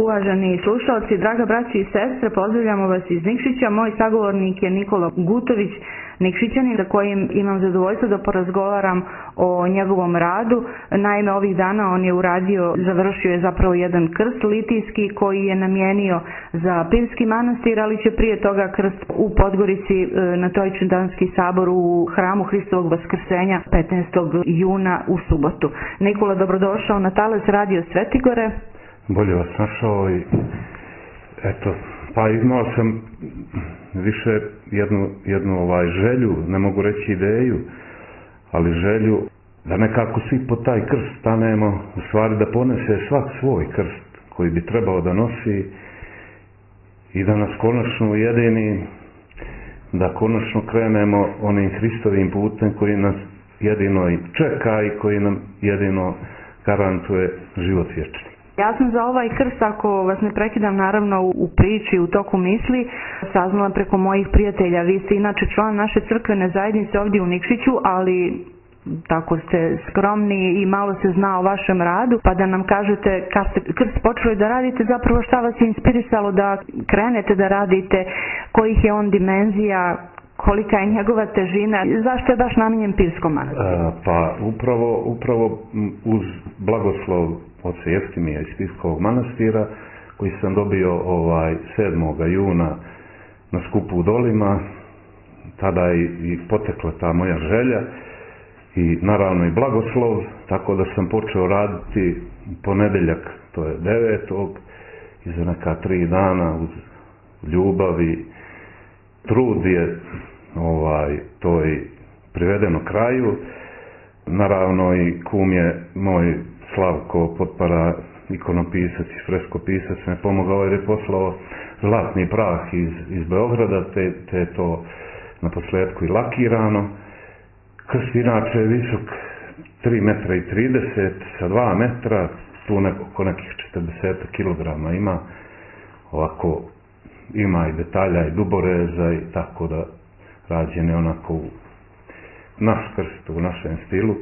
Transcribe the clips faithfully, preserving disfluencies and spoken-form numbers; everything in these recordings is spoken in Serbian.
Uvaženi slušalci, draga braći i sestre, pozdravljamo vas iz Nikšića. Moj sagovornik je Nikola Gutović, Nikšićanin, sa kojim imam zadovoljstvo da porazgovaram o njegovom radu. Naime, ovih dana on je uradio, završio je zapravo jedan krst litijski koji je namijenio za Pivski manastir, ali će prije toga krst u Podgorici na Trojčidanski sabor u hramu Hristovog Vaskrsenja petnaestog juna u subotu. Nikola, dobrodošao na talas Radio Svetigore. Bolje vas našao i eto, pa imao sam više jednu, jednu ovaj želju, ne mogu reći ideju, ali želju da nekako svi po taj krst stanemo, u stvari da ponese svak svoj krst koji bi trebao da nosi i da nas konačno ujedini, da konačno krenemo onim Hristovim putem koji nas jedino i čeka i koji nam jedino garantuje život vječni. Ja sam za ovaj krst, ako vas ne prekidam naravno u priči, u toku misli, saznala preko mojih prijatelja. Vi ste inače član naše crkvene zajednice ovdje u Nikšiću, ali tako ste skromni i malo se zna o vašem radu, pa da nam kažete kad ste krst počeli da radite, zapravo šta vas je inspirisalo da krenete da radite, kojih je on dimenzija, kolika je njegova težina, zašto je baš namijenjen Pivskom manastiru? Pa upravo, upravo uz blagoslov oca Jeftimija iz Pivskog manastira, koji sam dobio ovaj sedmog juna na skupu u Dolima, tada je i potekla ta moja želja i naravno i blagoslov, tako da sam počeo raditi ponedeljak, to je devetog, i za neka tri dana uz ljubav i trud je ovaj, to je privedeno kraju. Naravno i kum je moj Slavko Potpara, ikonopisac i freskopisac, me pomogao jer je poslao zlatni prah iz, iz Beograda, te, te je to na posljedku i lakirano. Krst inače je visok tri metra i trideset, sa dva metra, tu neko, oko nekih četrdeset kilograma ima, ovako ima i detalja i duboreza i tako da rađen je onako u naš krst, u našem stilu.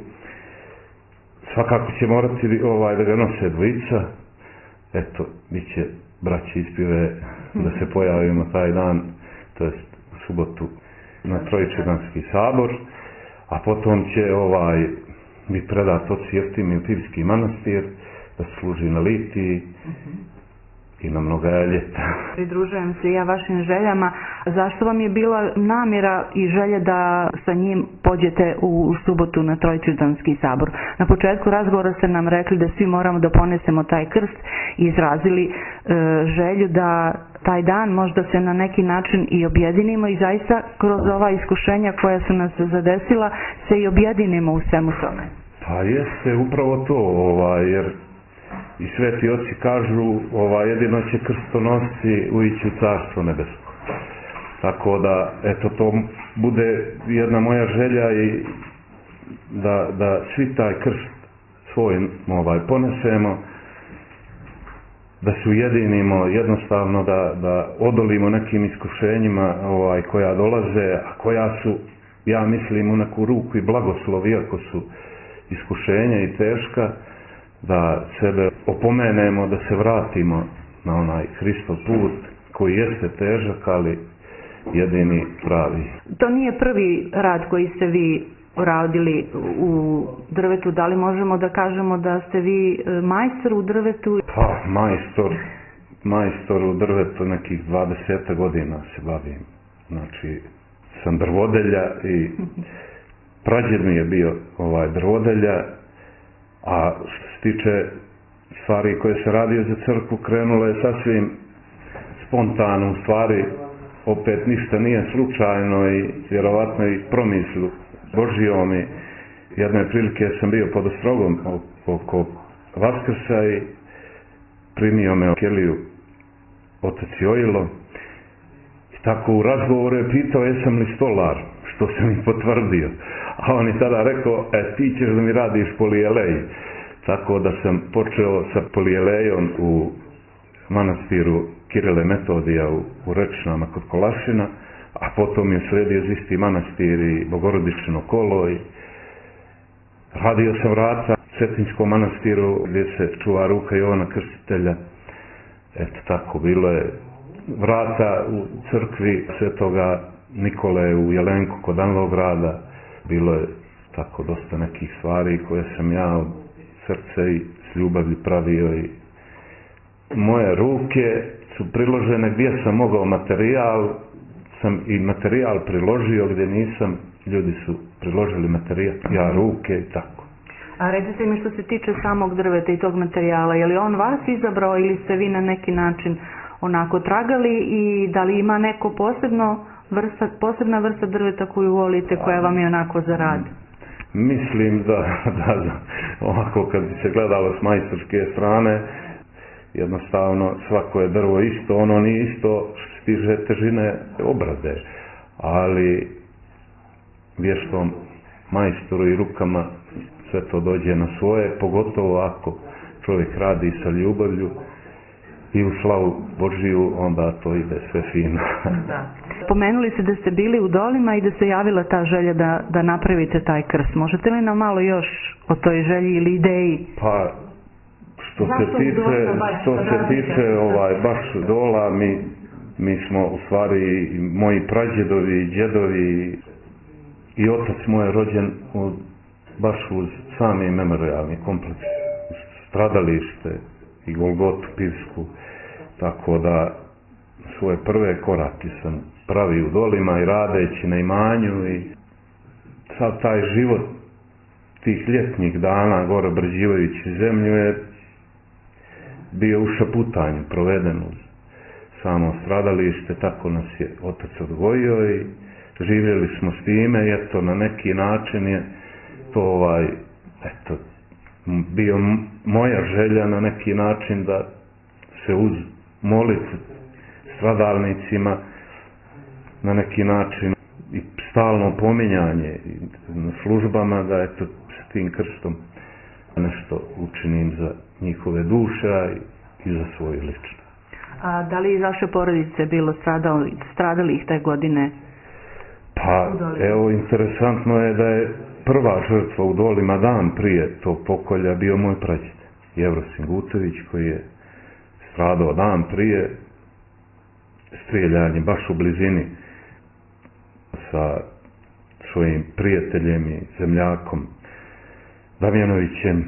Svakako će morati ovaj, da ga nose dvojica, eto, bit će braći ispive da se pojavimo taj dan, to jest u subotu na Trojčidanski sabor, a potom će ovaj biti predat oci Jeftimi u Pivski manastir, da služi na litiji i na mnoga ljeta. Pridružujem se ja vašim željama. Zašto vam je bila namjera i želja da sa njim pođete u subotu na Trojčidanski sabor? Na početku razgovora ste nam rekli da svi moramo da ponesemo taj krst i izrazili e, želju da taj dan možda se na neki način i objedinimo i zaista kroz ova iskušenja koja su nas zadesila se i objedinimo u svemu tome. Pa jeste upravo to, ovaj, jer i sveti oci kažu, ova, jedino će krstonosci ući u carstvo nebesko. Tako da, eto, to bude jedna moja želja i da, da svi taj krst svoj ovaj, ponesemo, da se ujedinimo, jednostavno da, da odolimo nekim iskušenjima ovaj, koja dolaze, a koja su, ja mislim, u neku ruku i blagoslov, iako su iskušenja i teška, da sebe opomenemo, da se vratimo na onaj Hristov put koji jeste težak, ali jedini pravi. To nije prvi rad koji ste vi radili u drvetu, da li možemo da kažemo da ste vi majstor u drvetu? Pa, majstor, majstor u drvetu nekih dvadeset godina se bavim. Znači, sam drvodelja i prađed mi je bio ovaj drvodelja, a što se tiče stvari koje se radio za crkvu, krenulo je sasvim spontano, u stvari opet ništa nije slučajno i vjerovatno i promislu Božijom i jedne prilike sam bio pod Ostrogom oko Vaskrsa i primio me u keliju otac Jojilo i tako u razgovoru je pitao jesam li stolar, što sam im potvrdio. A on je tada rekao, e, ti ćeš da mi radiš polijelej. Tako da sam počeo sa polijelejom u manastiru Kirile Metodija u, u Rečinama kod Kolašina, a potom je sredio Zisti manastir i Bogorodično kolo i radio sam vrata u Cetinjskom manastiru gdje se čuva ruka Jovana Krstitelja. eto tako, bilo je vrata u crkvi Svetoga Nikole u Jelenku kod Anlograda, bilo je tako dosta nekih stvari koje sam ja od srca i s ljubavlju pravio i moje ruke su priložene gdje sam mogao materijal, sam i materijal priložio, gdje nisam, ljudi su priložili materijal, ja ruke i tako. A recite mi što se tiče samog drveta i tog materijala, je li on vas izabrao ili ste vi na neki način onako tragali i da li ima neko posebno vrsta, posebna vrsta drveta koju volite, koja vam je onako za rad? Mislim da, da, da ovako kad bi se gledalo s majstorske strane, jednostavno svako je drvo isto, ono nije isto što se tiče težine obrade, ali vještom majstoru i rukama sve to dođe na svoje, pogotovo ako čovjek radi sa ljubavlju i u slavu Božiju, onda to ide sve fino. Da. Pomenuli ste da ste bili u Dolima i da se javila ta želja da, da napravite taj krst. Možete li nam malo još o toj želji ili ideji? Pa, što se tiče, što se tiče ovaj, baš Dola, mi, mi smo u stvari moji prađedovi, djedovi i otac moj je rođen u, baš uz sami memorialni kompleks, stradalište i Golgotu Pivsku, tako da svoje prve korake sam pravio u Dolima i radeći na imanju i sad taj život tih ljetnih dana gore obrađivajući zemlju je bio u šaputanju proveden uz samo stradalište, tako nas je otac odgojio i živjeli smo s time i eto na neki način je to ovaj, eto, bio moja želja na neki način da se uz molitvu stradalnicima na neki način i stalno pominjanje na službama da eto s tim krstom nešto učinim za njihove duše i za svoju ličnu. A da li iz vaše porodice bilo stradali, stradali ih te godine? Pa evo interesantno je da je prva žrtva u Dolima dan prije tog pokolja bio moj prađed Jevrosim Gutović, koji je stradao dan prije strijeljanje baš u blizini sa svojim prijateljem i zemljakom Damjanovićem,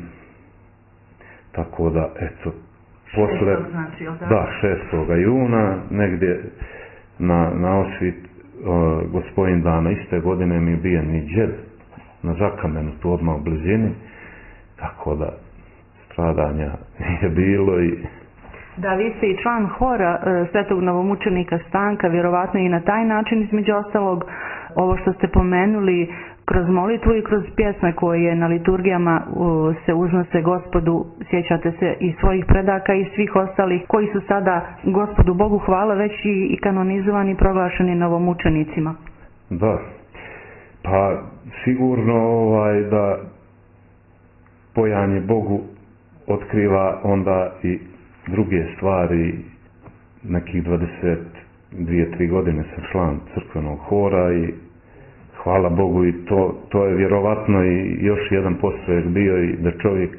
tako da eto posle, znači, da, šestog juna negdje na, na osvit o, gospodin dana iste godine mi je bijen i džed na Zakamenu, tu odmah u blizini, tako da stradanja je bilo i... Da, vi ste i član hora e, Svetog novomučenika Stanka, vjerovatno i na taj način između ostalog ovo što ste pomenuli kroz molitvu i kroz pjesme koje na liturgijama uh, se uznose Gospodu, sjećate se i svojih predaka i svih ostalih koji su sada Gospodu Bogu hvala već i, i kanonizovani i proglašeni novomučenicima. Da, pa sigurno ovaj, da pojanje Bogu otkriva onda i druge stvari. Nekih dvadeset dvije tri godine sam član crkvenog hora i hvala Bogu i to, to je vjerovatno i još jedan postrojek bio i da čovjek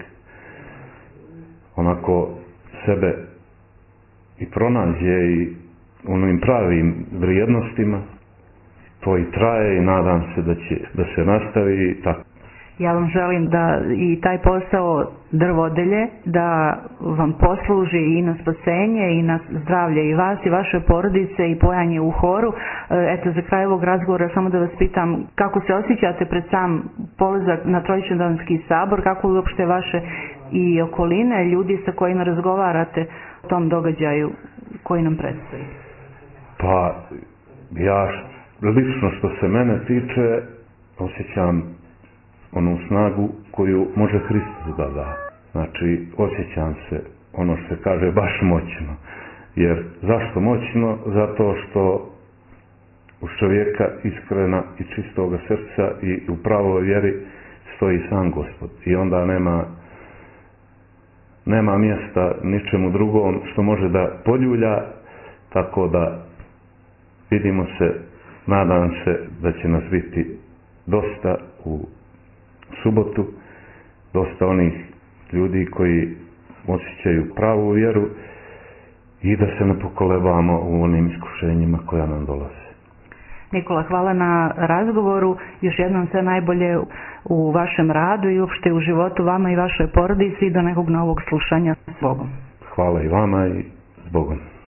onako sebe i pronađe i onim pravim vrijednostima, to i traje i nadam se da će da se nastavi i tako. Ja vam želim da i taj posao drvodelje da vam posluži i na spasenje i na zdravlje i vas i vaše porodice i pojanje u horu. Eto, za kraj ovog razgovora samo da vas pitam kako se osjećate pred sam polazak na Trojičandanski sabor, kako uopšte vaše i okoline, ljudi sa kojima razgovarate o tom događaju koji nam predstoji. Pa ja lično što se mene tiče osjećam onu snagu koju može Hristos da da. Znači, osjećam se, ono što se kaže, baš moćno. Jer, zašto moćno? Zato što u čovjeka iskrena i čistoga srca i u pravoj vjeri stoji sam Gospod. I onda nema, nema mjesta ničemu drugom što može da poljulja, tako da vidimo se, nadam se da će nas biti dosta u subotu, dosta onih ljudi koji osjećaju pravu vjeru i da se ne pokolebamo u onim iskušenjima koja nam dolaze. Nikola, hvala na razgovoru. Još jednom sve najbolje u vašem radu i uopšte u životu vama i vašoj porodici i do nekog novog slušanja s Bogom. Hvala i vama i s Bogom.